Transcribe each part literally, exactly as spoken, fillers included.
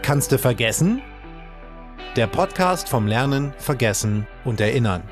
Kannst du vergessen? Der Podcast vom Lernen, Vergessen und Erinnern.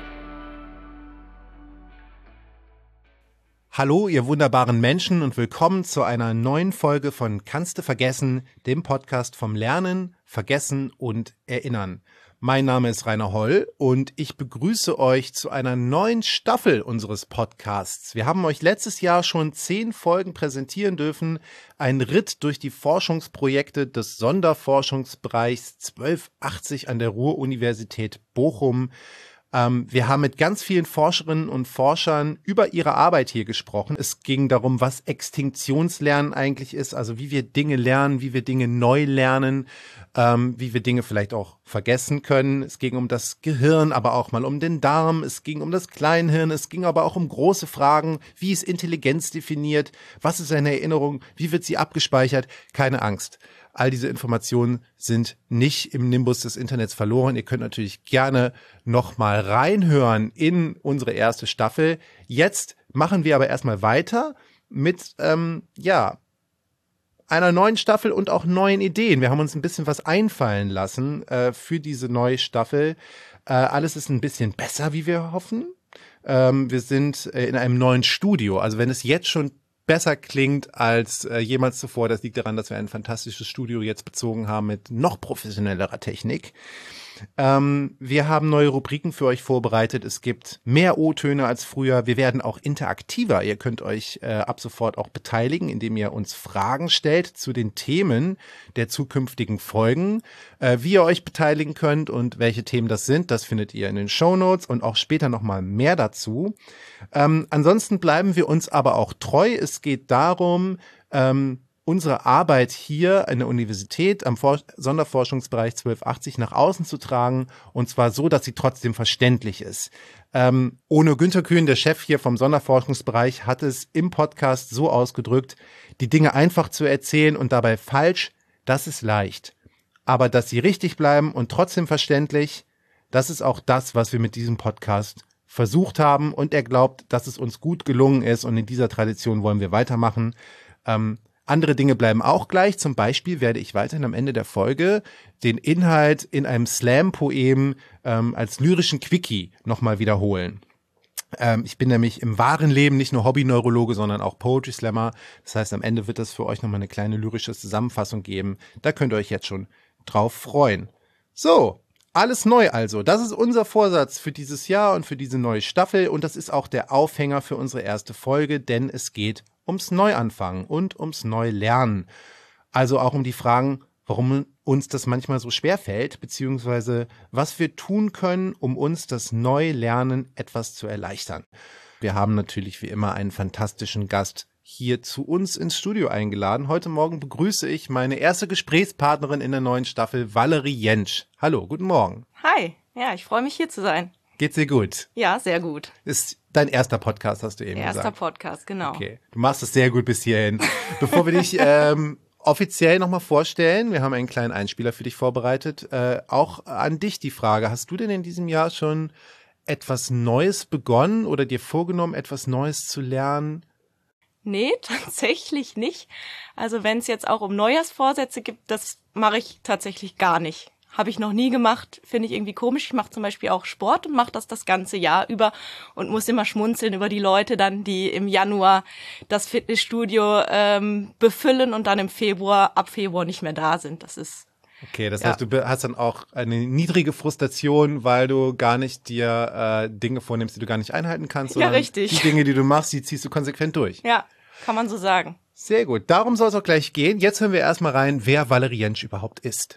Hallo, ihr wunderbaren Menschen und willkommen zu einer neuen Folge von Kannst du vergessen, dem Podcast vom Lernen, Vergessen und Erinnern. Mein Name ist Rainer Holl und ich begrüße euch zu einer neuen Staffel unseres Podcasts. Wir haben euch letztes Jahr schon zehn Folgen präsentieren dürfen, ein Ritt durch die Forschungsprojekte des Sonderforschungsbereichs zwölf achtzig an der Ruhr-Universität Bochum. Ähm, wir haben mit ganz vielen Forscherinnen und Forschern über ihre Arbeit hier gesprochen. Es ging darum, was Extinktionslernen eigentlich ist, also wie wir Dinge lernen, wie wir Dinge neu lernen, ähm, wie wir Dinge vielleicht auch vergessen können. Es ging um das Gehirn, aber auch mal um den Darm. Es ging um das Kleinhirn. Es ging aber auch um große Fragen. Wie ist Intelligenz definiert? Was ist eine Erinnerung? Wie wird sie abgespeichert? Keine Angst. All diese Informationen sind nicht im Nimbus des Internets verloren. Ihr könnt natürlich gerne nochmal reinhören in unsere erste Staffel. Jetzt machen wir aber erstmal weiter mit, ähm, ja, einer neuen Staffel und auch neuen Ideen. Wir haben uns ein bisschen was einfallen lassen äh, für diese neue Staffel. Äh, alles ist ein bisschen besser, wie wir hoffen. Ähm, wir sind äh, in einem neuen Studio. Also wenn es jetzt schon besser klingt als äh, jemals zuvor. Das liegt daran, dass wir ein fantastisches Studio jetzt bezogen haben mit noch professionellerer Technik. Ähm, wir haben neue Rubriken für euch vorbereitet. Es gibt mehr O-Töne als früher. Wir werden auch interaktiver. Ihr könnt euch äh, ab sofort auch beteiligen, indem ihr uns Fragen stellt zu den Themen der zukünftigen Folgen. Äh, wie ihr euch beteiligen könnt und welche Themen das sind, das findet ihr in den Shownotes und auch später nochmal mehr dazu. Ähm, ansonsten bleiben wir uns aber auch treu. Es geht darum, ähm, unsere Arbeit hier an der Universität am For- Sonderforschungsbereich zwölf achtzig nach außen zu tragen, und zwar so, dass sie trotzdem verständlich ist. Ähm, Ono Günther Kühn, der Chef hier vom Sonderforschungsbereich, hat es im Podcast so ausgedrückt: Die Dinge einfach zu erzählen und dabei falsch, das ist leicht. Aber dass sie richtig bleiben und trotzdem verständlich, das ist auch das, was wir mit diesem Podcast versucht haben, und er glaubt, dass es uns gut gelungen ist, und in dieser Tradition wollen wir weitermachen. Ähm, Andere Dinge bleiben auch gleich. Zum Beispiel werde ich weiterhin am Ende der Folge den Inhalt in einem Slam-Poem ähm, als lyrischen Quickie nochmal wiederholen. Ähm, ich bin nämlich im wahren Leben nicht nur Hobby-Neurologe, sondern auch Poetry Slammer. Das heißt, am Ende wird es für euch nochmal eine kleine lyrische Zusammenfassung geben. Da könnt ihr euch jetzt schon drauf freuen. So, alles neu also. Das ist unser Vorsatz für dieses Jahr und für diese neue Staffel. Und das ist auch der Aufhänger für unsere erste Folge, denn es geht ums Neuanfangen und ums Neulernen. Also auch um die Fragen, warum uns das manchmal so schwer fällt, beziehungsweise was wir tun können, um uns das Neulernen etwas zu erleichtern. Wir haben natürlich wie immer einen fantastischen Gast hier zu uns ins Studio eingeladen. Heute Morgen begrüße ich meine erste Gesprächspartnerin in der neuen Staffel, Valerie Jentsch. Hallo, guten Morgen. Hi, ja, ich freue mich hier zu sein. Geht's dir gut? Ja, sehr gut. Ist dein erster Podcast, hast du eben Erster gesagt. Erster Podcast, genau. Okay, du machst es sehr gut bis hierhin. Bevor wir dich ähm, offiziell nochmal vorstellen, wir haben einen kleinen Einspieler für dich vorbereitet. Äh, auch an dich die Frage: Hast du denn in diesem Jahr schon etwas Neues begonnen oder dir vorgenommen, etwas Neues zu lernen? Nee, tatsächlich nicht. Also wenn es jetzt auch um Neujahrsvorsätze gibt, das mache ich tatsächlich gar nicht. Habe ich noch nie gemacht, finde ich irgendwie komisch. Ich mache zum Beispiel auch Sport und mache das das ganze Jahr über und muss immer schmunzeln über die Leute dann, die im Januar das Fitnessstudio ähm, befüllen und dann im Februar, ab Februar nicht mehr da sind. Das ist Okay, das ja. heißt, du hast dann auch eine niedrige Frustration, weil du gar nicht dir äh, Dinge vornimmst, die du gar nicht einhalten kannst, sondern ja, richtig. die Dinge, die du machst, die ziehst du konsequent durch. Ja, kann man so sagen. Sehr gut, darum soll es auch gleich gehen. Jetzt hören wir erstmal rein, wer Valerie Jentsch überhaupt ist.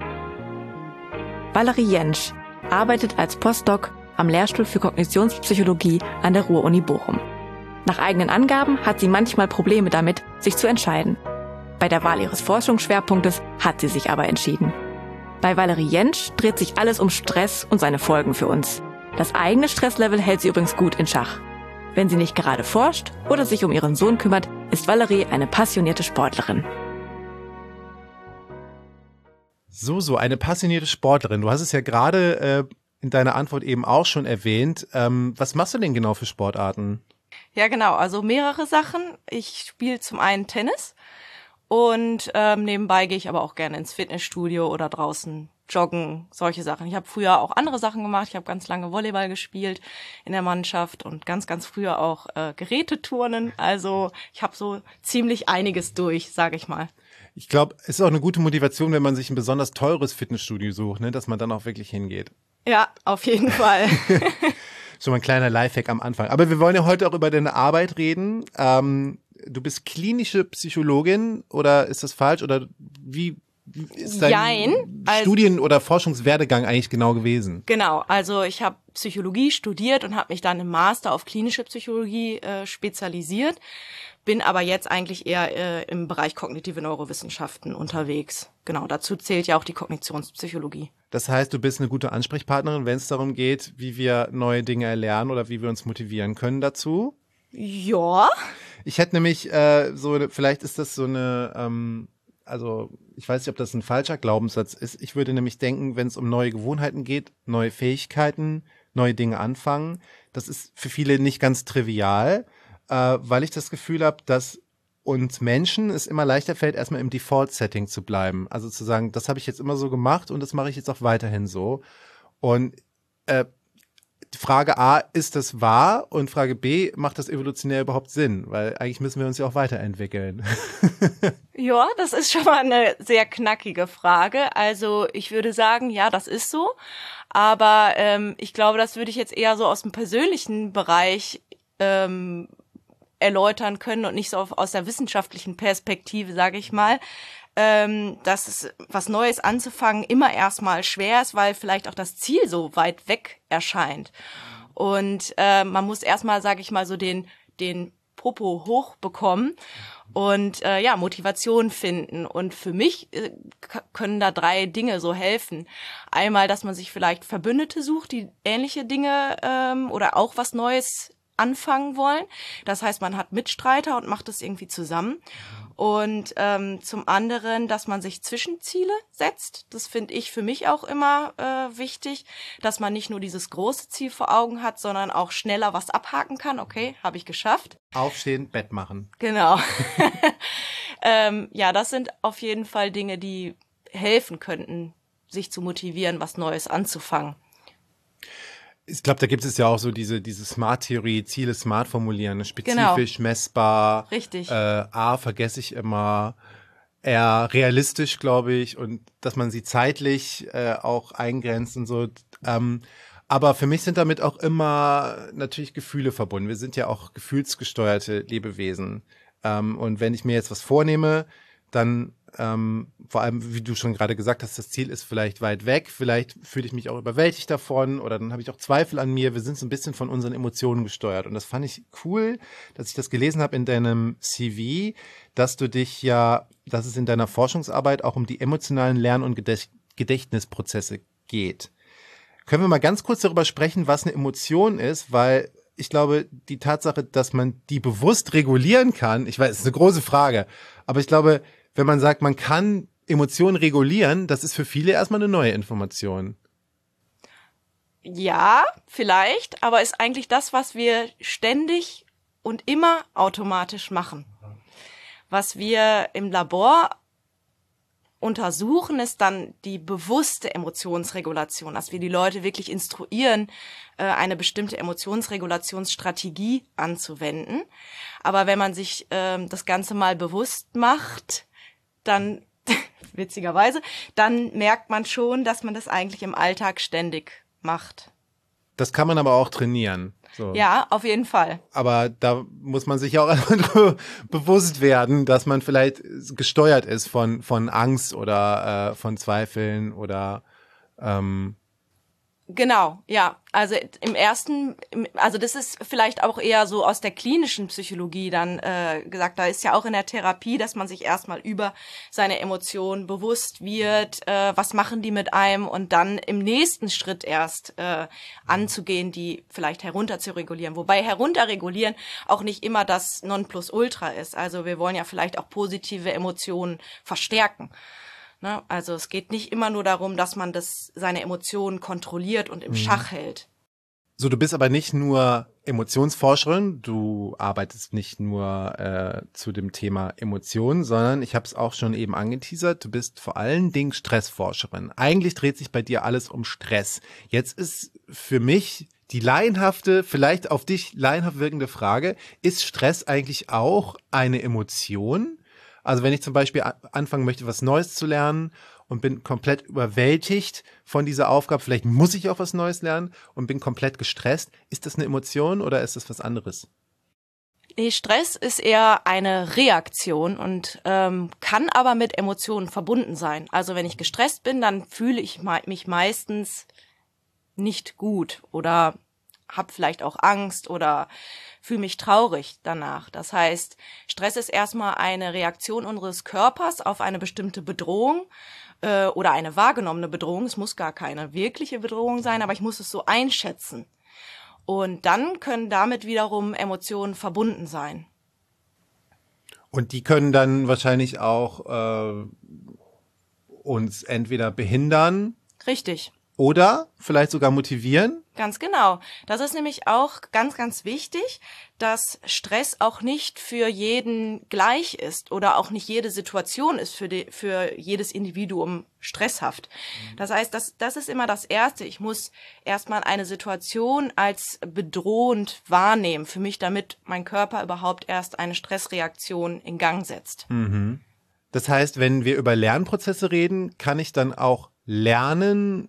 Valerie Jentsch arbeitet als Postdoc am Lehrstuhl für Kognitionspsychologie an der Ruhr-Uni Bochum. Nach eigenen Angaben hat sie manchmal Probleme damit, sich zu entscheiden. Bei der Wahl ihres Forschungsschwerpunktes hat sie sich aber entschieden. Bei Valerie Jentsch dreht sich alles um Stress und seine Folgen für uns. Das eigene Stresslevel hält sie übrigens gut in Schach. Wenn sie nicht gerade forscht oder sich um ihren Sohn kümmert, ist Valerie eine passionierte Sportlerin. So, so, eine passionierte Sportlerin. Du hast es ja gerade äh, in deiner Antwort eben auch schon erwähnt. Ähm, was machst du denn genau für Sportarten? Ja, genau. Also mehrere Sachen. Ich spiele zum einen Tennis Und ähm, nebenbei gehe ich aber auch gerne ins Fitnessstudio oder draußen joggen, solche Sachen. Ich habe früher auch andere Sachen gemacht. Ich habe ganz lange Volleyball gespielt in der Mannschaft und ganz, ganz früher auch äh, Geräteturnen. Also ich habe so ziemlich einiges durch, sage ich mal. Ich glaube, es ist auch eine gute Motivation, wenn man sich ein besonders teures Fitnessstudio sucht, ne, dass man dann auch wirklich hingeht. Ja, auf jeden Fall. So ein kleiner Lifehack am Anfang. Aber wir wollen ja heute auch über deine Arbeit reden. Ähm, du bist klinische Psychologin oder ist das falsch? Oder wie ist dein Jein. Studien- oder Forschungswerdegang eigentlich genau gewesen? Genau, also ich habe Psychologie studiert und habe mich dann im Master auf klinische Psychologie äh, spezialisiert, bin aber jetzt eigentlich eher äh, im Bereich kognitive Neurowissenschaften unterwegs. Genau, dazu zählt ja auch die Kognitionspsychologie. Das heißt, du bist eine gute Ansprechpartnerin, wenn es darum geht, wie wir neue Dinge erlernen oder wie wir uns motivieren können dazu? Ja. Ich hätte nämlich äh, so, vielleicht ist das so eine, ähm, also ich weiß nicht, ob das ein falscher Glaubenssatz ist. Ich würde nämlich denken, wenn es um neue Gewohnheiten geht, neue Fähigkeiten, neue Dinge anfangen, das ist für viele nicht ganz trivial, äh, weil ich das Gefühl habe, dass uns Menschen es immer leichter fällt, erstmal im Default-Setting zu bleiben. Also zu sagen, das habe ich jetzt immer so gemacht und das mache ich jetzt auch weiterhin so. Und äh, Frage A, ist das wahr? Und Frage B, macht das evolutionär überhaupt Sinn? Weil eigentlich müssen wir uns ja auch weiterentwickeln. Ja, das ist schon mal eine sehr knackige Frage. Also ich würde sagen, ja, das ist so. Aber ähm, ich glaube, das würde ich jetzt eher so aus dem persönlichen Bereich ähm, erläutern können und nicht so auf, aus der wissenschaftlichen Perspektive, sage ich mal, ähm, dass es, was Neues anzufangen immer erstmal schwer ist, weil vielleicht auch das Ziel so weit weg erscheint. Und äh, man muss erstmal, sage ich mal, so den den Popo hochbekommen und äh, ja, Motivation finden. Und für mich äh, k- können da drei Dinge so helfen. Einmal, dass man sich vielleicht Verbündete sucht, die ähnliche Dinge ähm, oder auch was Neues anfangen wollen. Das heißt, man hat Mitstreiter und macht das irgendwie zusammen. Und ähm, zum anderen, dass man sich Zwischenziele setzt. Das finde ich für mich auch immer äh, wichtig, dass man nicht nur dieses große Ziel vor Augen hat, sondern auch schneller was abhaken kann. Okay, habe ich geschafft. Aufstehen, Bett machen. Genau. ähm, ja, das sind auf jeden Fall Dinge, die helfen könnten, sich zu motivieren, was Neues anzufangen. Ich glaube, da gibt es ja auch so diese diese Smart-Theorie, Ziele smart formulieren, ne? Spezifisch, genau. Messbar. Richtig. Äh, A, vergesse ich immer. Eher realistisch, glaube ich, und dass man sie zeitlich äh, auch eingrenzt und so. Ähm, aber für mich sind damit auch immer natürlich Gefühle verbunden. Wir sind ja auch gefühlsgesteuerte Lebewesen. Ähm, und wenn ich mir jetzt was vornehme, dann ähm, vor allem, wie du schon gerade gesagt hast, das Ziel ist vielleicht weit weg, vielleicht fühle ich mich auch überwältigt davon oder dann habe ich auch Zweifel an mir. Wir sind so ein bisschen von unseren Emotionen gesteuert und das fand ich cool, dass ich das gelesen habe in deinem C V, dass du dich ja, dass es in deiner Forschungsarbeit auch um die emotionalen Lern- und Gedächt- Gedächtnisprozesse geht. Können wir mal ganz kurz darüber sprechen, was eine Emotion ist, weil ich glaube, die Tatsache, dass man die bewusst regulieren kann, ich weiß, es ist eine große Frage, aber ich glaube, wenn man sagt, man kann Emotionen regulieren, das ist für viele erstmal eine neue Information. Ja, vielleicht, aber ist eigentlich das, was wir ständig und immer automatisch machen. Was wir im Labor untersuchen, ist dann die bewusste Emotionsregulation, dass wir die Leute wirklich instruieren, eine bestimmte Emotionsregulationsstrategie anzuwenden. Aber wenn man sich äh, das Ganze mal bewusst macht, dann, witzigerweise, dann merkt man schon, dass man das eigentlich im Alltag ständig macht. Das kann man aber auch trainieren. So. Ja, auf jeden Fall. Aber da muss man sich auch einfach bewusst werden, dass man vielleicht gesteuert ist von von Angst oder äh, von Zweifeln oder ähm Genau, ja. Also im ersten, also das ist vielleicht auch eher so aus der klinischen Psychologie dann äh, gesagt, da ist ja auch in der Therapie, dass man sich erstmal über seine Emotionen bewusst wird, äh, was machen die mit einem und dann im nächsten Schritt erst äh, anzugehen, die vielleicht herunter zu regulieren. Wobei herunterregulieren auch nicht immer das Nonplusultra ist. Also wir wollen ja vielleicht auch positive Emotionen verstärken. Also es geht nicht immer nur darum, dass man das seine Emotionen kontrolliert und im Schach hält. So, du bist aber nicht nur Emotionsforscherin. Du arbeitest nicht nur äh, zu dem Thema Emotionen, sondern ich habe es auch schon eben angeteasert, du bist vor allen Dingen Stressforscherin. Eigentlich dreht sich bei dir alles um Stress. Jetzt ist für mich die laienhafte, vielleicht auf dich laienhaft wirkende Frage, ist Stress eigentlich auch eine Emotion? Also wenn ich zum Beispiel anfangen möchte, was Neues zu lernen und bin komplett überwältigt von dieser Aufgabe, vielleicht muss ich auch was Neues lernen und bin komplett gestresst. Ist das eine Emotion oder ist das was anderes? Nee, Stress ist eher eine Reaktion und ähm, kann aber mit Emotionen verbunden sein. Also wenn ich gestresst bin, dann fühle ich mich meistens nicht gut oder habe vielleicht auch Angst oder fühle mich traurig danach. Das heißt, Stress ist erstmal eine Reaktion unseres Körpers auf eine bestimmte Bedrohung äh, oder eine wahrgenommene Bedrohung. Es muss gar keine wirkliche Bedrohung sein, aber ich muss es so einschätzen. Und dann können damit wiederum Emotionen verbunden sein. Und die können dann wahrscheinlich auch äh, uns entweder behindern. Richtig. Oder vielleicht sogar motivieren? Ganz genau. Das ist nämlich auch ganz, ganz wichtig, dass Stress auch nicht für jeden gleich ist oder auch nicht jede Situation ist für, die, für jedes Individuum stresshaft. Das heißt, das, das ist immer das Erste. Ich muss erstmal eine Situation als bedrohend wahrnehmen für mich, damit mein Körper überhaupt erst eine Stressreaktion in Gang setzt. Mhm. Das heißt, wenn wir über Lernprozesse reden, kann ich dann auch lernen,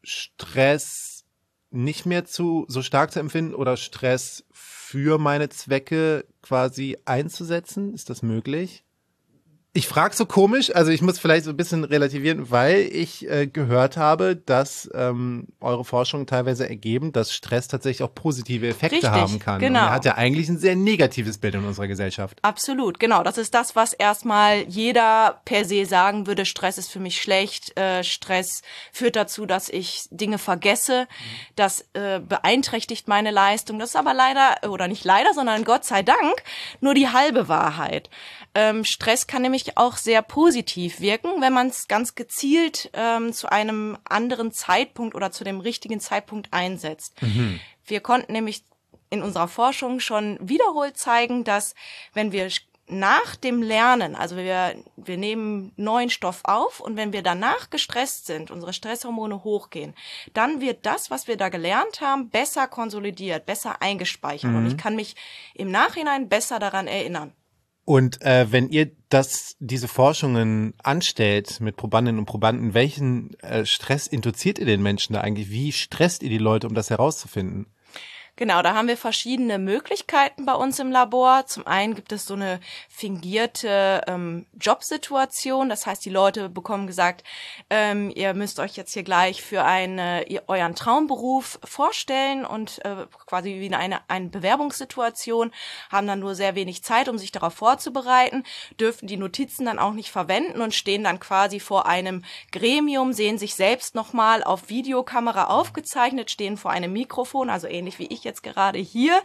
Stress nicht mehr zu so stark zu empfinden oder Stress für meine Zwecke quasi einzusetzen? Ist das möglich? Ich frage so komisch, also ich muss vielleicht so ein bisschen relativieren, weil ich äh, gehört habe, dass ähm, eure Forschungen teilweise ergeben, dass Stress tatsächlich auch positive Effekte Richtig, haben kann. genau. Und er hat ja eigentlich ein sehr negatives Bild in unserer Gesellschaft. Absolut, genau. Das ist das, was erstmal jeder per se sagen würde, Stress ist für mich schlecht, äh, Stress führt dazu, dass ich Dinge vergesse, mhm. das äh, beeinträchtigt meine Leistung. Das ist aber leider, oder nicht leider, sondern Gott sei Dank, nur die halbe Wahrheit. Ähm, Stress kann nämlich auch sehr positiv wirken, wenn man es ganz gezielt ähm, zu einem anderen Zeitpunkt oder zu dem richtigen Zeitpunkt einsetzt. Mhm. Wir konnten nämlich in unserer Forschung schon wiederholt zeigen, dass wenn wir nach dem Lernen, also wir, wir nehmen neuen Stoff auf und wenn wir danach gestresst sind, unsere Stresshormone hochgehen, dann wird das, was wir da gelernt haben, besser konsolidiert, besser eingespeichert. Mhm. Und ich kann mich im Nachhinein besser daran erinnern. Und äh, wenn ihr das, diese Forschungen anstellt mit Probandinnen und Probanden, welchen äh, Stress induziert ihr den Menschen da eigentlich? Wie stresst ihr die Leute, um das herauszufinden? Genau, da haben wir verschiedene Möglichkeiten bei uns im Labor. Zum einen gibt es so eine fingierte ähm, Jobsituation. Das heißt, die Leute bekommen gesagt, ähm, ihr müsst euch jetzt hier gleich für eine, ihr, euren Traumberuf vorstellen und äh, quasi wie eine, eine Bewerbungssituation, haben dann nur sehr wenig Zeit, um sich darauf vorzubereiten, dürfen die Notizen dann auch nicht verwenden und stehen dann quasi vor einem Gremium, sehen sich selbst nochmal auf Videokamera aufgezeichnet, stehen vor einem Mikrofon, also ähnlich wie ich jetzt gerade hier.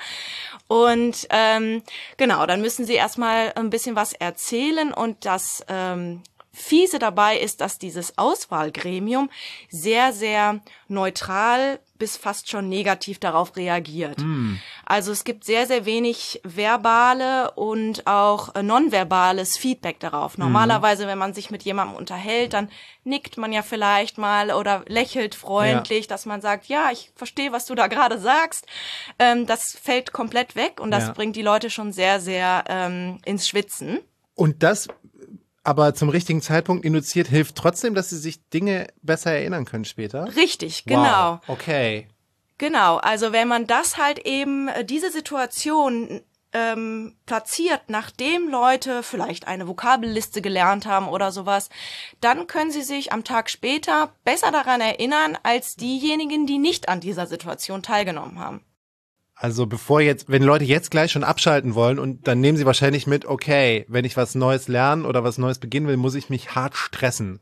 Und ähm, genau, dann müssen sie erstmal ein bisschen was erzählen und das ähm, Fiese dabei ist, dass dieses Auswahlgremium sehr, sehr neutral bis fast schon negativ darauf reagiert. Mm. Also es gibt sehr, sehr wenig verbale und auch nonverbales Feedback darauf. Normalerweise, mm. wenn man sich mit jemandem unterhält, dann nickt man ja vielleicht mal oder lächelt freundlich, ja. dass man sagt, ja, ich verstehe, was du da gerade sagst. Ähm, das fällt komplett weg und das ja. bringt die Leute schon sehr, sehr ähm, ins Schwitzen. Und das aber zum richtigen Zeitpunkt induziert, hilft trotzdem, dass sie sich Dinge besser erinnern können später? Richtig, genau. Wow. Okay. Genau, also wenn man das halt eben, diese Situation ähm, platziert, nachdem Leute vielleicht eine Vokabelliste gelernt haben oder sowas, dann können sie sich am Tag später besser daran erinnern, als diejenigen, die nicht an dieser Situation teilgenommen haben. Also bevor jetzt, wenn Leute jetzt gleich schon abschalten wollen und dann nehmen sie wahrscheinlich mit, okay, wenn ich was Neues lernen oder was Neues beginnen will, muss ich mich hart stressen.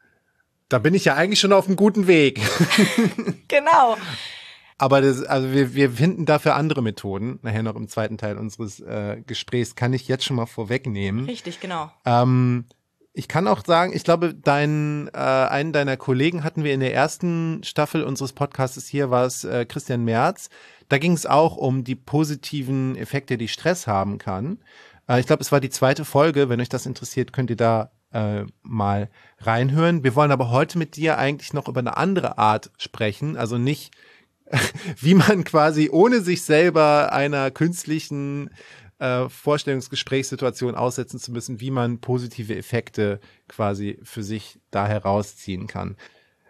Da bin ich ja eigentlich schon auf einem guten Weg. Genau. Aber das, also wir, wir finden dafür andere Methoden, nachher noch im zweiten Teil unseres äh, Gesprächs, kann ich jetzt schon mal vorwegnehmen. Richtig, genau. Ähm, Ich kann auch sagen, ich glaube, dein, äh, einen deiner Kollegen hatten wir in der ersten Staffel unseres Podcasts hier, war es äh, Christian Merz. Da ging es auch um die positiven Effekte, die Stress haben kann. Äh, ich glaube, es war die zweite Folge. Wenn euch das interessiert, könnt ihr da äh, mal reinhören. Wir wollen aber heute mit dir eigentlich noch über eine andere Art sprechen. Also nicht, wie man quasi ohne sich selber einer künstlichen Äh, Vorstellungsgesprächssituation aussetzen zu müssen, wie man positive Effekte quasi für sich da herausziehen kann.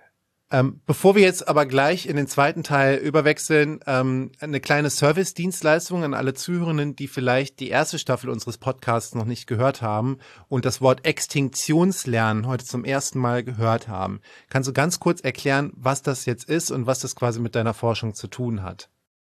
Ähm, bevor wir jetzt aber gleich in den zweiten Teil überwechseln, ähm, eine kleine Service-Dienstleistung an alle Zuhörenden, die vielleicht die erste Staffel unseres Podcasts noch nicht gehört haben und das Wort Extinktionslernen heute zum ersten Mal gehört haben. Kannst du ganz kurz erklären, was das jetzt ist und was das quasi mit deiner Forschung zu tun hat?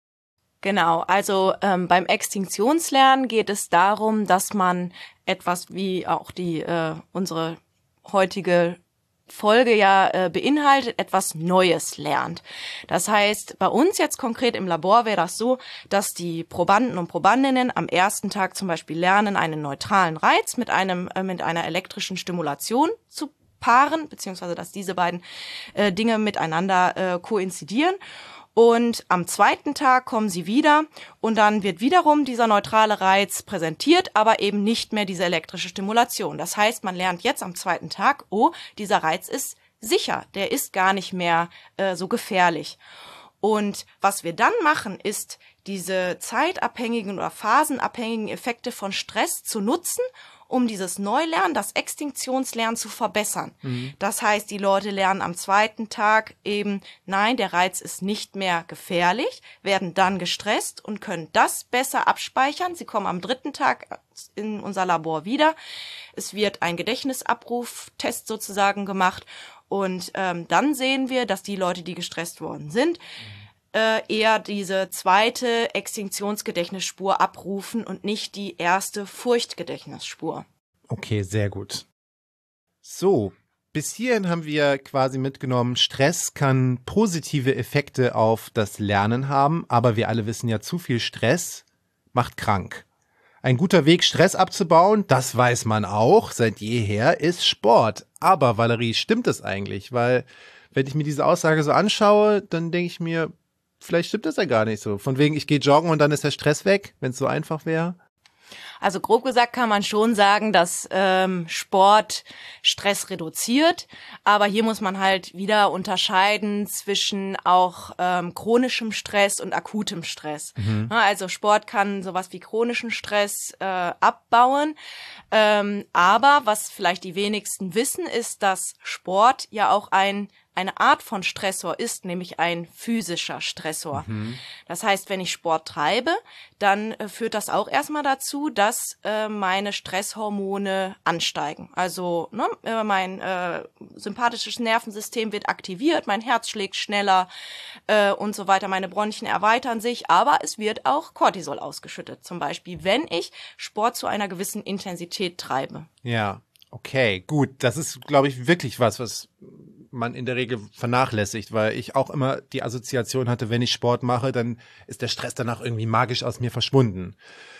Genau, also ähm, beim Extinktionslernen geht es darum, dass man etwas wie auch die äh, unsere heutige Folge ja äh, beinhaltet, etwas Neues lernt. Das heißt, bei uns jetzt konkret im Labor wäre das so, dass die Probanden und Probandinnen am ersten Tag zum Beispiel lernen, einen neutralen Reiz mit einem äh, mit einer elektrischen Stimulation zu paaren, beziehungsweise dass diese beiden äh, Dinge miteinander äh, koinzidieren. Und am zweiten Tag kommen sie wieder und dann wird wiederum dieser neutrale Reiz präsentiert, aber eben nicht mehr diese elektrische Stimulation. Das heißt, man lernt jetzt am zweiten Tag, oh, dieser Reiz ist sicher, der ist gar nicht mehr äh, so gefährlich. Und was wir dann machen, ist, diese zeitabhängigen oder phasenabhängigen Effekte von Stress zu nutzen, um dieses Neulernen, das Extinktionslernen zu verbessern. Mhm. Das heißt, die Leute lernen am zweiten Tag eben, nein, der Reiz ist nicht mehr gefährlich, werden dann gestresst und können das besser abspeichern. Sie kommen am dritten Tag in unser Labor wieder. Es wird ein Gedächtnisabruftest sozusagen gemacht und ähm, dann sehen wir, dass die Leute, die gestresst worden sind, äh, eher diese zweite Extinktionsgedächtnisspur abrufen und nicht die erste Furchtgedächtnisspur. Okay, sehr gut. So, bis hierhin haben wir quasi mitgenommen, Stress kann positive Effekte auf das Lernen haben, aber wir alle wissen ja, zu viel Stress macht krank. Ein guter Weg, Stress abzubauen, das weiß man auch seit jeher, ist Sport. Aber Valerie, stimmt das eigentlich? Weil, wenn ich mir diese Aussage so anschaue, dann denke ich mir, vielleicht stimmt das ja gar nicht so. Von wegen, ich gehe joggen und dann ist der Stress weg, wenn es so einfach wäre. Also grob gesagt kann man schon sagen, dass ähm, Sport Stress reduziert, aber hier muss man halt wieder unterscheiden zwischen auch ähm, chronischem Stress und akutem Stress. Mhm. Also Sport kann sowas wie chronischen Stress äh, abbauen, ähm, aber was vielleicht die wenigsten wissen, ist, dass Sport ja auch ein eine Art von Stressor ist, nämlich ein physischer Stressor. Mhm. Das heißt, wenn ich Sport treibe, dann äh, führt das auch erstmal dazu, dass äh, meine Stresshormone ansteigen. Also ne, äh, mein äh, sympathisches Nervensystem wird aktiviert, mein Herz schlägt schneller äh, und so weiter, meine Bronchien erweitern sich, aber es wird auch Cortisol ausgeschüttet, zum Beispiel, wenn ich Sport zu einer gewissen Intensität treibe. Ja, okay, gut. Das ist, glaube ich, wirklich was, was man in der Regel vernachlässigt, weil ich auch immer die Assoziation hatte, wenn ich Sport mache, dann ist der Stress danach irgendwie magisch aus mir verschwunden.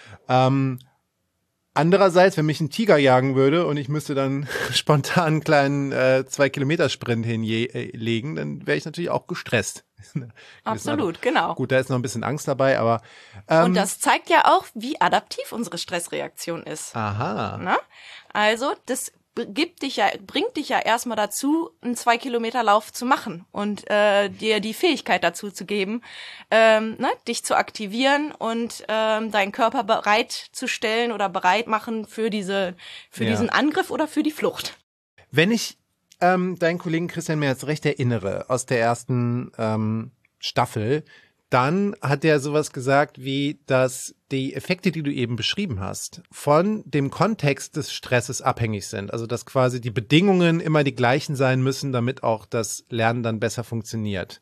Ähm, andererseits, wenn mich ein Tiger jagen würde und ich müsste dann spontan einen kleinen äh, zwei-Kilometer-Sprint hinlegen, dann wäre ich natürlich auch gestresst. Absolut, genau. Gut, da ist noch ein bisschen Angst dabei, aber ähm, und das zeigt ja auch, wie adaptiv unsere Stressreaktion ist. Aha. Na? Also, das gibt dich ja, bringt dich ja erstmal dazu, einen Zwei-Kilometer-Lauf zu machen und äh, dir die Fähigkeit dazu zu geben, ähm, ne, dich zu aktivieren und ähm, deinen Körper bereitzustellen oder bereit machen für diese, für ja. diesen Angriff oder für die Flucht. Wenn ich ähm, deinen Kollegen Christian Merz recht erinnere aus der ersten ähm, Staffel, dann hat er sowas gesagt wie, dass die Effekte, die du eben beschrieben hast, von dem Kontext des Stresses abhängig sind. Also dass quasi die Bedingungen immer die gleichen sein müssen, damit auch das Lernen dann besser funktioniert.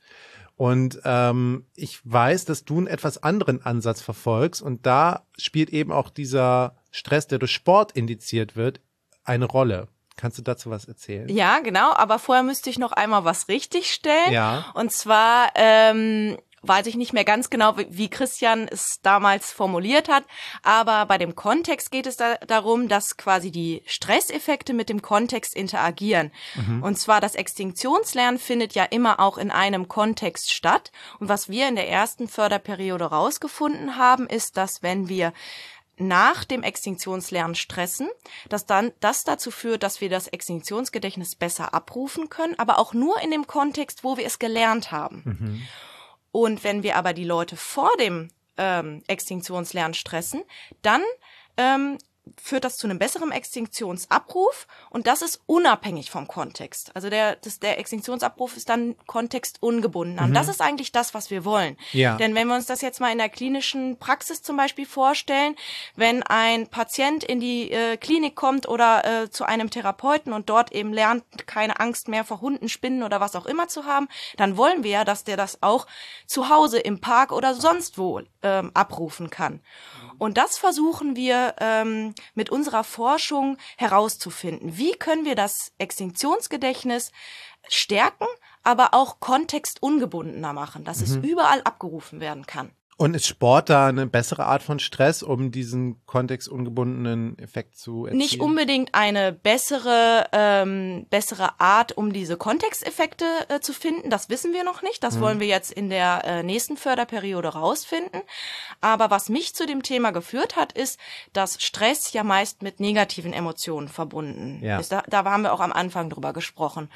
Und ähm, ich weiß, dass du einen etwas anderen Ansatz verfolgst und da spielt eben auch dieser Stress, der durch Sport indiziert wird, eine Rolle. Kannst du dazu was erzählen? Ja, genau, aber vorher müsste ich noch einmal was richtigstellen. Ja. Und zwar ähm, weiß ich nicht mehr ganz genau, wie Christian es damals formuliert hat, aber bei dem Kontext geht es da darum, dass quasi die Stresseffekte mit dem Kontext interagieren. Mhm. Und zwar das Extinktionslernen findet ja immer auch in einem Kontext statt. Und was wir in der ersten Förderperiode rausgefunden haben, ist, dass wenn wir nach dem Extinktionslernen stressen, dass dann das dazu führt, dass wir das Extinktionsgedächtnis besser abrufen können, aber auch nur in dem Kontext, wo wir es gelernt haben. Mhm. Und wenn wir aber die Leute vor dem ähm, Extinktionslernen stressen, dann ähm, führt das zu einem besseren Extinktionsabruf und das ist unabhängig vom Kontext. Also der, das, der Extinktionsabruf ist dann kontextungebunden. Und das ist eigentlich das, was wir wollen. Ja. Denn wenn wir uns das jetzt mal in der klinischen Praxis zum Beispiel vorstellen, wenn ein Patient in die äh, Klinik kommt oder äh, zu einem Therapeuten und dort eben lernt, keine Angst mehr vor Hunden, Spinnen oder was auch immer zu haben, dann wollen wir ja, dass der das auch zu Hause im Park oder sonst wo ähm, abrufen kann. Und das versuchen wir ähm, mit unserer Forschung herauszufinden. Wie können wir das Extinktionsgedächtnis stärken, aber auch kontextungebundener machen, dass mhm. es überall abgerufen werden kann. Und ist Sport da eine bessere Art von Stress, um diesen kontextungebundenen Effekt zu erzielen? Nicht unbedingt eine bessere ähm, bessere Art, um diese Kontexteffekte äh, zu finden. Das wissen wir noch nicht. Das mhm. wollen wir jetzt in der äh, nächsten Förderperiode rausfinden. Aber was mich zu dem Thema geführt hat, ist, dass Stress ja meist mit negativen Emotionen verbunden ja. ist. Da, da haben wir auch am Anfang drüber gesprochen.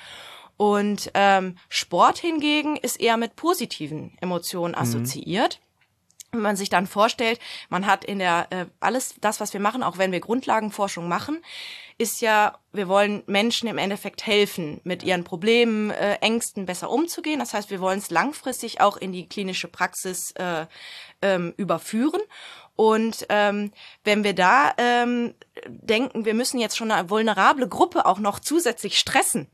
Und ähm, Sport hingegen ist eher mit positiven Emotionen assoziiert. Mhm. Wenn man sich dann vorstellt, man hat in der, äh, alles das, was wir machen, auch wenn wir Grundlagenforschung machen, ist ja, wir wollen Menschen im Endeffekt helfen, mit ihren Problemen, äh, Ängsten besser umzugehen. Das heißt, wir wollen es langfristig auch in die klinische Praxis äh, ähm, überführen. Und ähm, wenn wir da ähm, denken, wir müssen jetzt schon eine vulnerable Gruppe auch noch zusätzlich stressen,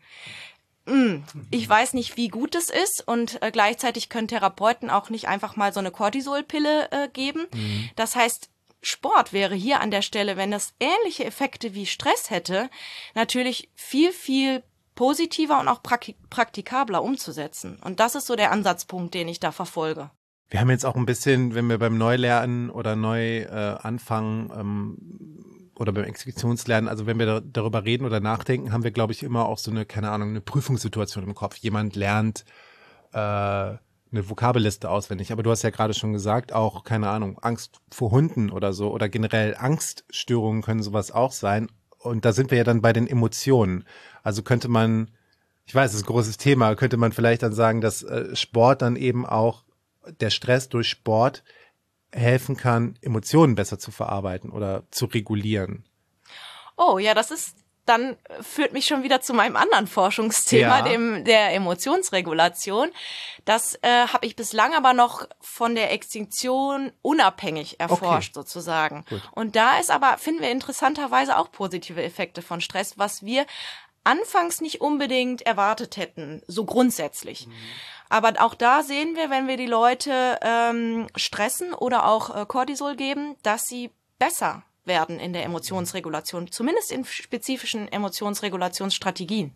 ich weiß nicht, wie gut es ist und äh, gleichzeitig können Therapeuten auch nicht einfach mal so eine Cortisolpille äh, geben. Mhm. Das heißt, Sport wäre hier an der Stelle, wenn das ähnliche Effekte wie Stress hätte, natürlich viel, viel positiver und auch prak- praktikabler umzusetzen. Und das ist so der Ansatzpunkt, den ich da verfolge. Wir haben jetzt auch ein bisschen, wenn wir beim Neulernen oder neu äh, anfangen, ähm, oder beim Exekutionslernen, also wenn wir da, darüber reden oder nachdenken, haben wir, glaube ich, immer auch so eine, keine Ahnung, eine Prüfungssituation im Kopf. Jemand lernt äh, eine Vokabelliste auswendig. Aber du hast ja gerade schon gesagt, auch, keine Ahnung, Angst vor Hunden oder so oder generell Angststörungen können sowas auch sein. Und da sind wir ja dann bei den Emotionen. Also könnte man, ich weiß, das ist ein großes Thema, könnte man vielleicht dann sagen, dass äh, Sport dann eben auch, der Stress durch Sport helfen kann, Emotionen besser zu verarbeiten oder zu regulieren. Oh, ja, das ist, dann führt mich schon wieder zu meinem anderen Forschungsthema, ja. dem der Emotionsregulation. Das äh, habe ich bislang aber noch von der Extinktion unabhängig erforscht, okay. sozusagen. Gut. Und da ist aber, finden wir interessanterweise auch positive Effekte von Stress, was wir anfangs nicht unbedingt erwartet hätten, so grundsätzlich. Mhm. Aber auch da sehen wir, wenn wir die Leute ähm, stressen oder auch äh, Cortisol geben, dass sie besser werden in der Emotionsregulation, zumindest in spezifischen Emotionsregulationsstrategien.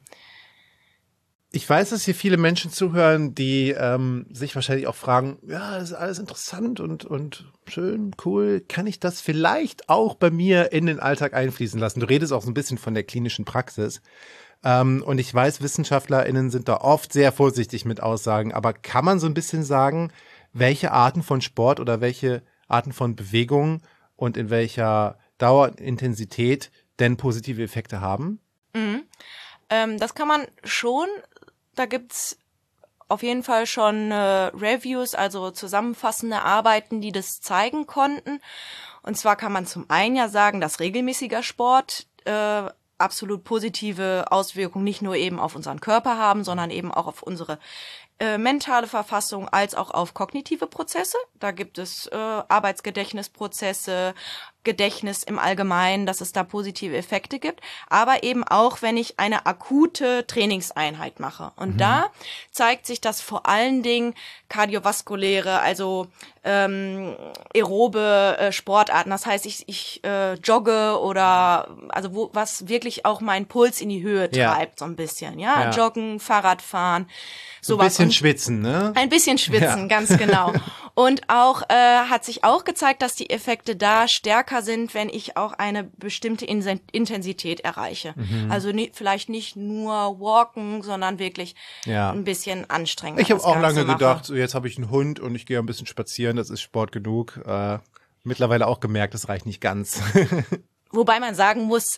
Ich weiß, dass hier viele Menschen zuhören, die ähm, sich wahrscheinlich auch fragen, ja, das ist alles interessant und und schön, cool. Kann ich das vielleicht auch bei mir in den Alltag einfließen lassen? Du redest auch so ein bisschen von der klinischen Praxis. Ähm, und ich weiß, WissenschaftlerInnen sind da oft sehr vorsichtig mit Aussagen. Aber kann man so ein bisschen sagen, welche Arten von Sport oder welche Arten von Bewegung und in welcher Dauer und Intensität denn positive Effekte haben? Mhm. Ähm, das kann man schon. Da gibt's auf jeden Fall schon äh, Reviews, also zusammenfassende Arbeiten, die das zeigen konnten. Und zwar kann man zum einen ja sagen, dass regelmäßiger Sport äh, absolut positive Auswirkungen nicht nur eben auf unseren Körper haben, sondern eben auch auf unsere äh, mentale Verfassung als auch auf kognitive Prozesse. Da gibt es äh, Arbeitsgedächtnisprozesse, Gedächtnis im Allgemeinen, dass es da positive Effekte gibt, aber eben auch, wenn ich eine akute Trainingseinheit mache. Und mhm. da zeigt sich das vor allen Dingen kardiovaskuläre, also ähm, aerobe äh, Sportarten. Das heißt, ich, ich äh, jogge oder also wo was wirklich auch meinen Puls in die Höhe treibt, ja. so ein bisschen. Ja, ja. Joggen, Fahrradfahren. So ein bisschen schwitzen, ne? Ein bisschen schwitzen, ja. ganz genau. Und auch äh, hat sich auch gezeigt, dass die Effekte da stärker sind, wenn ich auch eine bestimmte In- Intensität erreiche. Mhm. Also nie, vielleicht nicht nur walken, sondern wirklich ja. ein bisschen anstrengend. Ich habe auch Ganze lange mache. gedacht, so jetzt habe ich einen Hund und ich gehe ein bisschen spazieren, das ist Sport genug. Äh, mittlerweile auch gemerkt, das reicht nicht ganz. Wobei man sagen muss,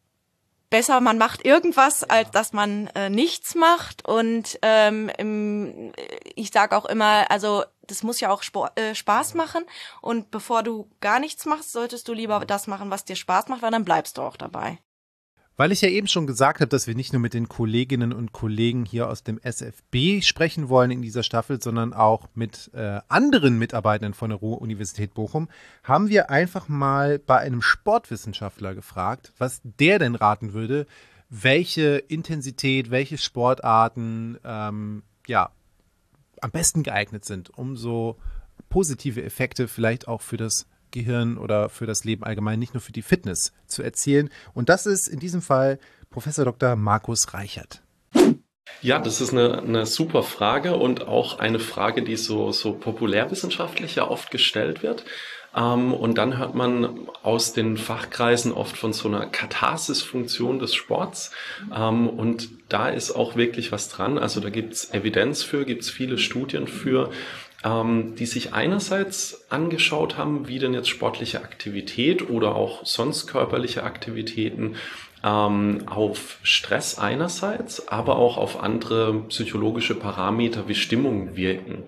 besser man macht irgendwas, als dass man äh, nichts macht. Und ähm, im, ich sage auch immer, also das muss ja auch Sport, äh, Spaß machen. Und bevor du gar nichts machst, solltest du lieber das machen, was dir Spaß macht, weil dann bleibst du auch dabei. Weil ich ja eben schon gesagt habe, dass wir nicht nur mit den Kolleginnen und Kollegen hier aus dem S F B sprechen wollen in dieser Staffel, sondern auch mit äh, anderen Mitarbeitenden von der Ruhr-Universität Bochum, haben wir einfach mal bei einem Sportwissenschaftler gefragt, was der denn raten würde, welche Intensität, welche Sportarten ähm, ja, am besten geeignet sind, um so positive Effekte vielleicht auch für das Gehirn oder für das Leben allgemein, nicht nur für die Fitness zu erzielen. Und das ist in diesem Fall Professor Doktor Markus Reichert. Ja, das ist eine, eine super Frage und auch eine Frage, die so, so populärwissenschaftlich ja oft gestellt wird. Ähm, und dann hört man aus den Fachkreisen oft von so einer Katharsis-Funktion des Sports. Ähm, und da ist auch wirklich was dran. Also da gibt's Evidenz für, gibt's viele Studien für, ähm, die sich einerseits angeschaut haben, wie denn jetzt sportliche Aktivität oder auch sonst körperliche Aktivitäten ähm, auf Stress einerseits, aber auch auf andere psychologische Parameter wie Stimmung wirken.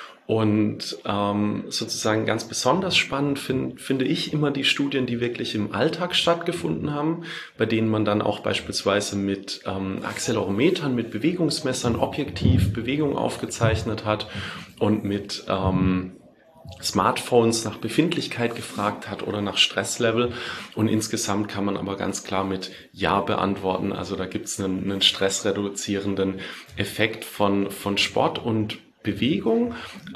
Und ähm, sozusagen ganz besonders spannend find, finde ich immer die Studien, die wirklich im Alltag stattgefunden haben, bei denen man dann auch beispielsweise mit ähm, Accelerometern, mit Bewegungsmessern objektiv Bewegung aufgezeichnet hat und mit ähm, Smartphones nach Befindlichkeit gefragt hat oder nach Stresslevel. Und insgesamt kann man aber ganz klar mit Ja beantworten. Also da gibt es einen, einen stressreduzierenden Effekt von, von Sport und Bewegung.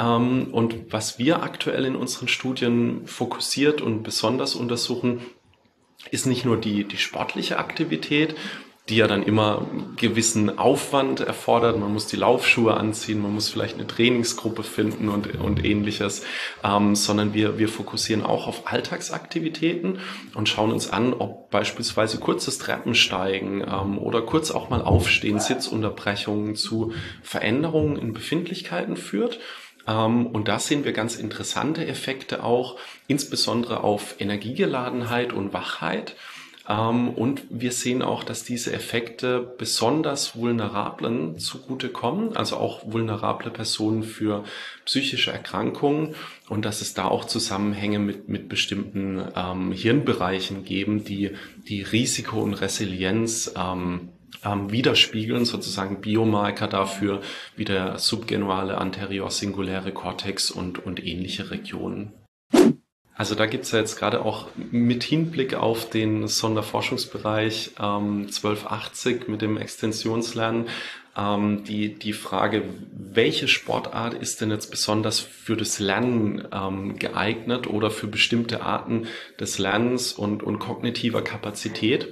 Und was wir aktuell in unseren Studien fokussiert und besonders untersuchen, ist nicht nur die, die sportliche Aktivität, die ja dann immer gewissen Aufwand erfordert. Man muss die Laufschuhe anziehen, man muss vielleicht eine Trainingsgruppe finden und, und ähnliches, ähm, sondern wir, wir fokussieren auch auf Alltagsaktivitäten und schauen uns an, ob beispielsweise kurzes Treppensteigen ähm, oder kurz auch mal aufstehen, Sitzunterbrechungen zu Veränderungen in Befindlichkeiten führt. Um, und da sehen wir ganz interessante Effekte auch, insbesondere auf Energiegeladenheit und Wachheit. Um, und wir sehen auch, dass diese Effekte besonders Vulnerablen zugutekommen, also auch vulnerable Personen für psychische Erkrankungen, und dass es da auch Zusammenhänge mit, mit bestimmten ähm, Hirnbereichen geben, die die Risiko und Resilienz ähm, Ähm, widerspiegeln, sozusagen Biomarker dafür, wie der subgenuale anterior-singuläre Kortex und, und ähnliche Regionen. Also da gibt es ja jetzt gerade auch mit Hinblick auf den Sonderforschungsbereich ähm, zwölf achtzig mit dem Extensionslernen ähm, die, die Frage, welche Sportart ist denn jetzt besonders für das Lernen ähm, geeignet oder für bestimmte Arten des Lernens und, und kognitiver Kapazität.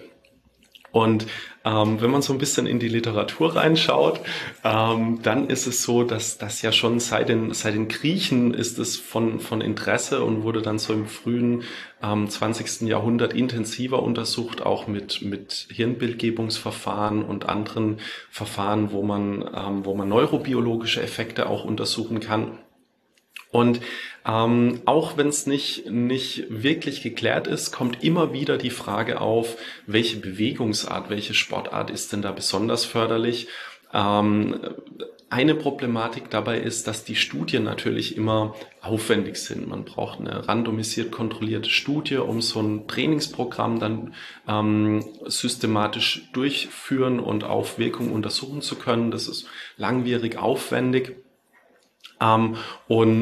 Und ähm, wenn man so ein bisschen in die Literatur reinschaut, ähm, dann ist es so, dass das ja schon seit den, seit den Griechen ist es von, von Interesse und wurde dann so im frühen ähm, zwanzigsten Jahrhundert intensiver untersucht, auch mit, mit Hirnbildgebungsverfahren und anderen Verfahren, wo man, ähm, wo man neurobiologische Effekte auch untersuchen kann. Und ähm, auch wenn es nicht, nicht wirklich geklärt ist, kommt immer wieder die Frage auf, welche Bewegungsart, welche Sportart ist denn da besonders förderlich? Ähm, eine Problematik dabei ist, dass die Studien natürlich immer aufwendig sind. Man braucht eine randomisiert kontrollierte Studie, um so ein Trainingsprogramm dann ähm, systematisch durchführen und auf Wirkung untersuchen zu können. Das ist langwierig aufwendig. Um, und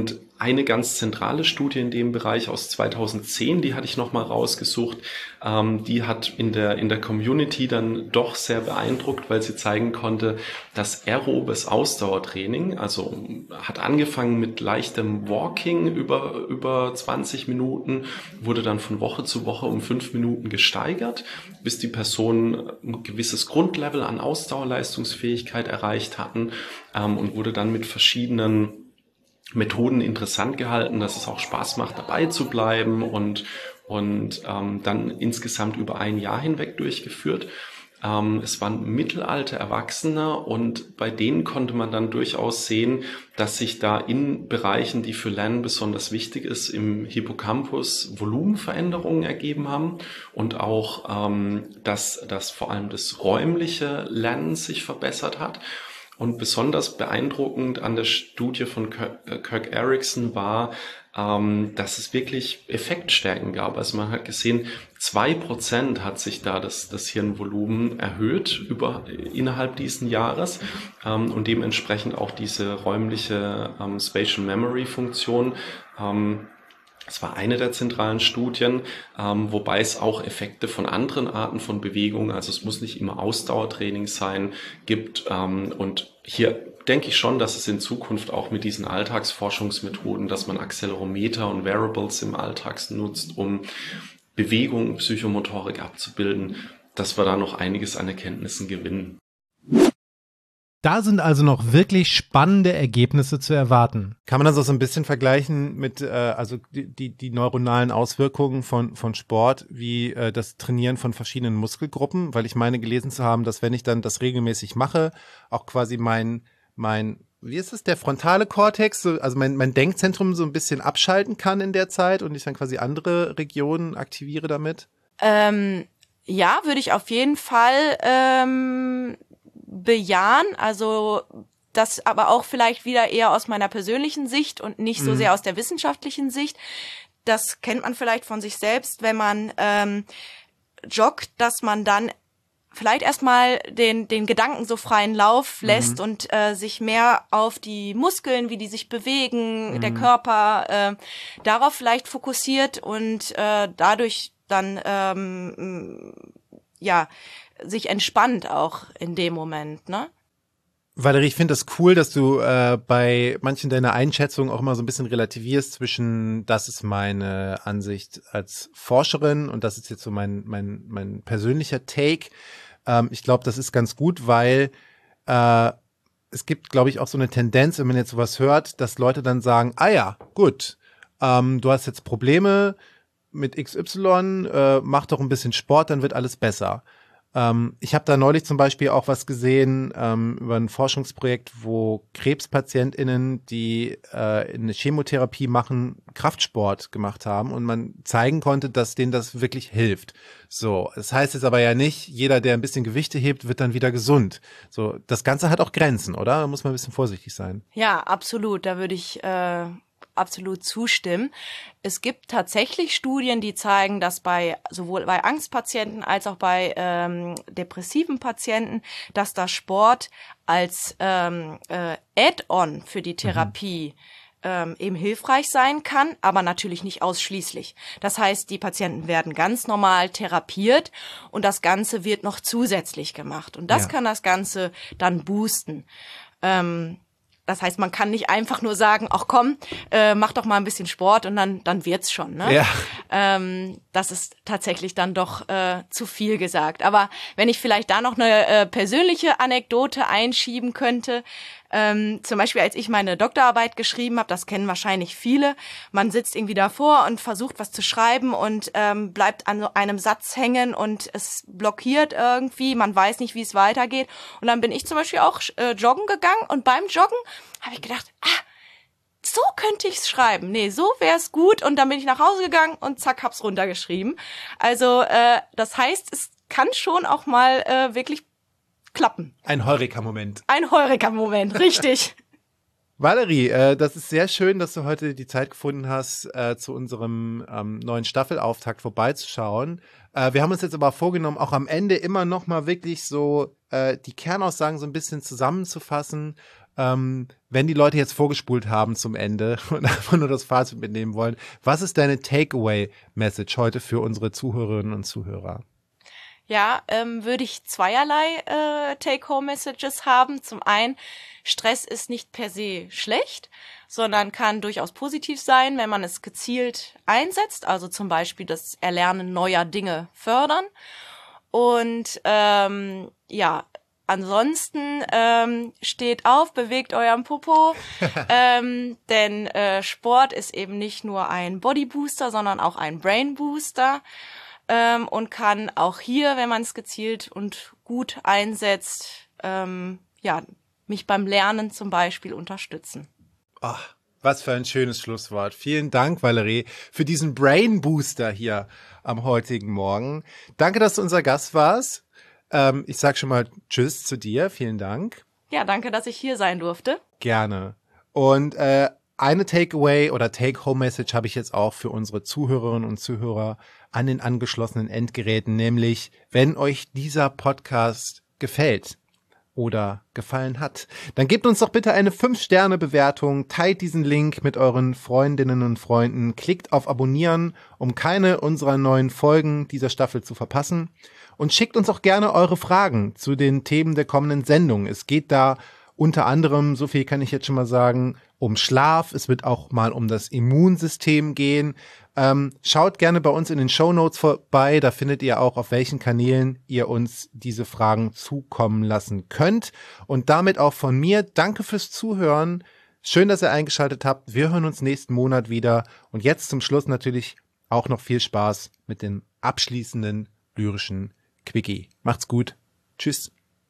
eine ganz zentrale Studie in dem Bereich aus zweitausendzehn, die hatte ich nochmal rausgesucht. Ähm, die hat in der, in der Community dann doch sehr beeindruckt, weil sie zeigen konnte, dass aerobes Ausdauertraining, also hat angefangen mit leichtem Walking über, über zwanzig Minuten, wurde dann von Woche zu Woche um fünf Minuten gesteigert, bis die Personen ein gewisses Grundlevel an Ausdauerleistungsfähigkeit erreicht hatten, ähm, und wurde dann mit verschiedenen Methoden interessant gehalten, dass es auch Spaß macht, dabei zu bleiben und, und ähm, dann insgesamt über ein Jahr hinweg durchgeführt. Ähm, es waren mittelalte Erwachsene und bei denen konnte man dann durchaus sehen, dass sich da in Bereichen, die für Lernen besonders wichtig ist, im Hippocampus Volumenveränderungen ergeben haben und auch, ähm, dass, dass vor allem das räumliche Lernen sich verbessert hat. Und besonders beeindruckend an der Studie von Kirk, Kirk Erikson war, ähm, dass es wirklich Effektstärken gab. Also man hat gesehen, zwei Prozent hat sich da das, das Hirnvolumen erhöht über, innerhalb diesen Jahres, ähm, und dementsprechend auch diese räumliche ähm, Spatial Memory Funktion. Ähm, Das war eine der zentralen Studien, ähm, wobei es auch Effekte von anderen Arten von Bewegung, also es muss nicht immer Ausdauertraining sein, gibt. Ähm, und hier denke ich schon, dass es in Zukunft auch mit diesen Alltagsforschungsmethoden, dass man Accelerometer und Wearables im Alltag nutzt, um Bewegung und Psychomotorik abzubilden, dass wir da noch einiges an Erkenntnissen gewinnen. Da sind also noch wirklich spannende Ergebnisse zu erwarten. Kann man das auch so ein bisschen vergleichen mit äh, also die, die die neuronalen Auswirkungen von von Sport, wie äh, das Trainieren von verschiedenen Muskelgruppen? Weil ich meine gelesen zu haben, dass wenn ich dann das regelmäßig mache, auch quasi mein mein wie ist es, der frontale Kortex, so, also mein mein Denkzentrum so ein bisschen abschalten kann in der Zeit und ich dann quasi andere Regionen aktiviere damit? Ähm, ja, würde ich auf jeden Fall ähm bejahen, also das aber auch vielleicht wieder eher aus meiner persönlichen Sicht und nicht so sehr aus der wissenschaftlichen Sicht. Das kennt man vielleicht von sich selbst, wenn man ähm, joggt, dass man dann vielleicht erstmal den den Gedanken so freien Lauf lässt mhm. und äh, sich mehr auf die Muskeln, wie die sich bewegen, mhm. der Körper, äh, darauf vielleicht fokussiert und äh, dadurch dann ähm, ja sich entspannt auch in dem Moment, ne? Valerie, ich finde das cool, dass du äh, bei manchen deiner Einschätzungen auch immer so ein bisschen relativierst zwischen, das ist meine Ansicht als Forscherin und das ist jetzt so mein mein mein persönlicher Take. Ähm, ich glaube, das ist ganz gut, weil äh, es gibt, glaube ich, auch so eine Tendenz, wenn man jetzt sowas hört, dass Leute dann sagen, ah ja, gut, ähm, du hast jetzt Probleme mit X Y, äh, mach doch ein bisschen Sport, dann wird alles besser. Ähm, ich habe da neulich zum Beispiel auch was gesehen ähm, über ein Forschungsprojekt, wo KrebspatientInnen, die äh, eine Chemotherapie machen, Kraftsport gemacht haben und man zeigen konnte, dass denen das wirklich hilft. So, das heißt jetzt aber ja nicht, jeder, der ein bisschen Gewichte hebt, wird dann wieder gesund. So, das Ganze hat auch Grenzen, oder? Da muss man ein bisschen vorsichtig sein. Ja, absolut. Da würde ich äh absolut zustimmen. Es gibt tatsächlich Studien, die zeigen, dass bei sowohl bei Angstpatienten als auch bei ähm, depressiven Patienten, dass da Sport als ähm, äh, Add-on für die Therapie mhm. ähm, eben hilfreich sein kann, aber natürlich nicht ausschließlich. Das heißt, die Patienten werden ganz normal therapiert und das Ganze wird noch zusätzlich gemacht. Und das ja. kann das Ganze dann boosten. Ähm, Das heißt, man kann nicht einfach nur sagen, ach komm, äh, mach doch mal ein bisschen Sport und dann dann wird's schon. Ne? Ja. Ähm, das ist tatsächlich dann doch äh, zu viel gesagt. Aber wenn ich vielleicht da noch eine äh, persönliche Anekdote einschieben könnte, ähm, zum Beispiel als ich meine Doktorarbeit geschrieben habe, das kennen wahrscheinlich viele, man sitzt irgendwie davor und versucht was zu schreiben und ähm, bleibt an so einem Satz hängen und es blockiert irgendwie, man weiß nicht, wie es weitergeht. Und dann bin ich zum Beispiel auch äh, joggen gegangen und beim Joggen habe ich gedacht, ah, so könnte ich's schreiben. Nee, so wär's gut. Und dann bin ich nach Hause gegangen und zack, hab's runtergeschrieben. Also äh, das heißt, es kann schon auch mal äh, wirklich klappen. Ein Heureka-Moment. Ein Heureka-Moment, richtig. Valerie, äh, das ist sehr schön, dass du heute die Zeit gefunden hast, äh, zu unserem ähm, neuen Staffelauftakt vorbeizuschauen. Äh, wir haben uns jetzt aber vorgenommen, auch am Ende immer noch mal wirklich so äh, die Kernaussagen so ein bisschen zusammenzufassen. Ähm, wenn die Leute jetzt vorgespult haben zum Ende und einfach nur das Fazit mitnehmen wollen, was ist deine Takeaway-Message heute für unsere Zuhörerinnen und Zuhörer? Ja, ähm, würde ich zweierlei äh, Take-Home-Messages haben. Zum einen, Stress ist nicht per se schlecht, sondern kann durchaus positiv sein, wenn man es gezielt einsetzt, also zum Beispiel das Erlernen neuer Dinge fördern. Und ähm, ja, ansonsten ähm, steht auf, bewegt euren Popo, ähm, denn äh, Sport ist eben nicht nur ein Bodybooster, sondern auch ein Brainbooster. Ähm, und kann auch hier, wenn man es gezielt und gut einsetzt, ähm, ja, mich beim Lernen zum Beispiel unterstützen. Ach, was für ein schönes Schlusswort. Vielen Dank, Valerie, für diesen Brain Booster hier am heutigen Morgen. Danke, dass du unser Gast warst. Ähm, ich sag schon mal Tschüss zu dir. Vielen Dank. Ja, danke, dass ich hier sein durfte. Gerne. Und äh, eine Takeaway oder Take-Home-Message habe ich jetzt auch für unsere Zuhörerinnen und Zuhörer an den angeschlossenen Endgeräten, nämlich, wenn euch dieser Podcast gefällt oder gefallen hat, dann gebt uns doch bitte eine fünf Sterne Bewertung, teilt diesen Link mit euren Freundinnen und Freunden, klickt auf Abonnieren, um keine unserer neuen Folgen dieser Staffel zu verpassen und schickt uns auch gerne eure Fragen zu den Themen der kommenden Sendung. Es geht da unter anderem, so viel kann ich jetzt schon mal sagen, um Schlaf. Es wird auch mal um das Immunsystem gehen. Ähm, schaut gerne bei uns in den Shownotes vorbei. Da findet ihr auch, auf welchen Kanälen ihr uns diese Fragen zukommen lassen könnt. Und damit auch von mir, danke fürs Zuhören. Schön, dass ihr eingeschaltet habt. Wir hören uns nächsten Monat wieder. Und jetzt zum Schluss natürlich auch noch viel Spaß mit dem abschließenden lyrischen Quickie. Macht's gut. Tschüss.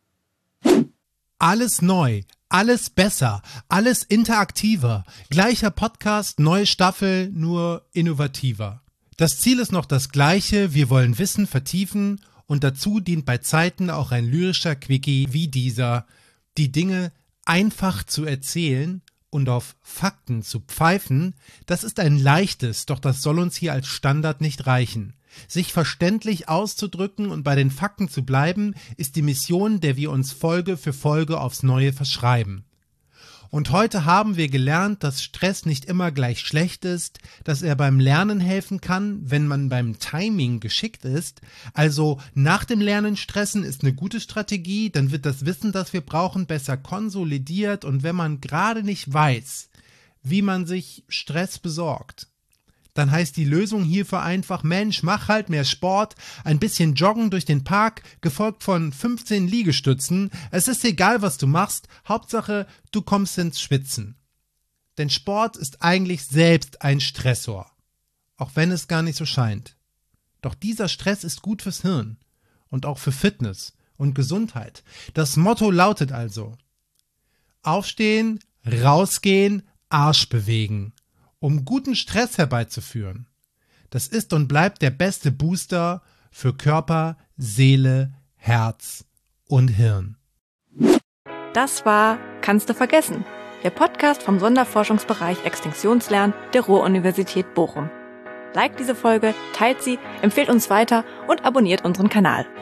Alles neu, alles besser, alles interaktiver. Gleicher Podcast, neue Staffel, nur innovativer. Das Ziel ist noch das gleiche, wir wollen Wissen vertiefen und dazu dient bei Zeiten auch ein lyrischer Quickie wie dieser. Die Dinge einfach zu erzählen und auf Fakten zu pfeifen, das ist ein leichtes, doch das soll uns hier als Standard nicht reichen. Sich verständlich auszudrücken und bei den Fakten zu bleiben, ist die Mission, der wir uns Folge für Folge aufs Neue verschreiben. Und heute haben wir gelernt, dass Stress nicht immer gleich schlecht ist, dass er beim Lernen helfen kann, wenn man beim Timing geschickt ist. Also nach dem Lernen stressen ist eine gute Strategie, dann wird das Wissen, das wir brauchen, besser konsolidiert und wenn man gerade nicht weiß, wie man sich Stress besorgt, dann heißt die Lösung hierfür einfach, Mensch, mach halt mehr Sport, ein bisschen joggen durch den Park, gefolgt von fünfzehn Liegestützen. Es ist egal, was du machst, Hauptsache, du kommst ins Schwitzen. Denn Sport ist eigentlich selbst ein Stressor, auch wenn es gar nicht so scheint. Doch dieser Stress ist gut fürs Hirn und auch für Fitness und Gesundheit. Das Motto lautet also: Aufstehen, rausgehen, Arsch bewegen, um guten Stress herbeizuführen. Das ist und bleibt der beste Booster für Körper, Seele, Herz und Hirn. Das war Kannst du vergessen? Der Podcast vom Sonderforschungsbereich Extinktionslernen der Ruhr-Universität Bochum. Liked diese Folge, teilt sie, empfehlt uns weiter und abonniert unseren Kanal.